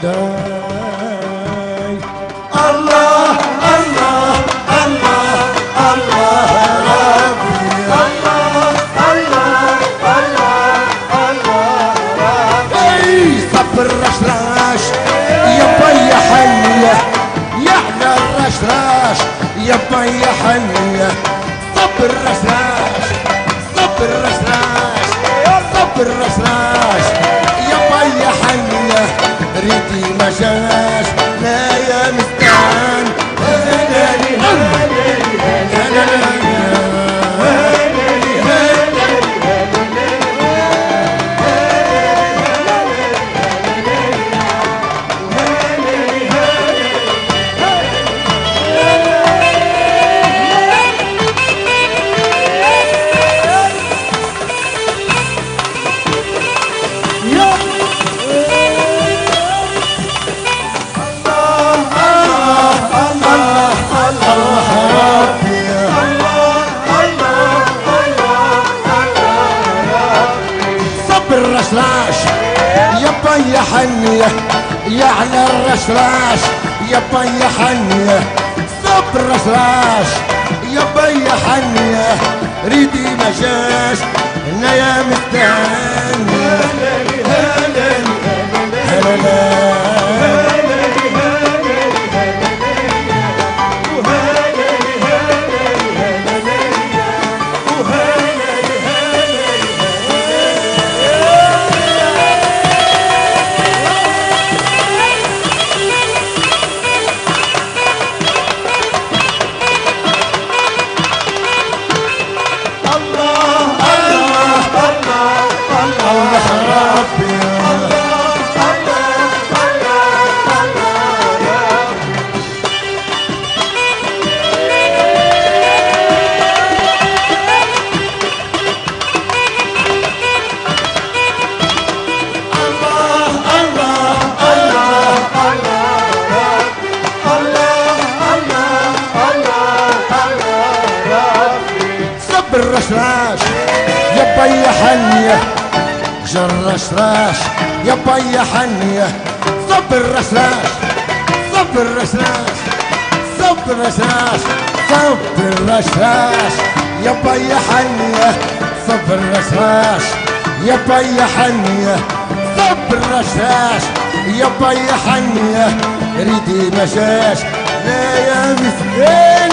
داي. الله الله الله الله ربي، الله الله الله الله ربي. صبر رشراش يبا يا حنيه، يحلى الرشراش يبا يا حنيه. صبر رشراش، صبر رشراش، صبر رشراش يبا يا حنيه. ريدي ما جاش لا يا مستعان. هلالي هلالي هلالي الرشراش يبا يا حنيه، يعلى الرشراش يبا يا حنيه. صب الرشراش يبا يا حنيه. ريدي ما جاش هنا يا مستنيه. هلالي هلالي هلالي الرشراش يبا يا حنيه. جرشراش يبا يا حنيه. صب الرشراش، صب الرشراش، صب الرشراش، صب الرشراش يبا يا حنيه. صب الرشراش يبا يا حنيه. صب الرشراش يبا يا حنيه. ريدي ما جاش لا يا مسكين.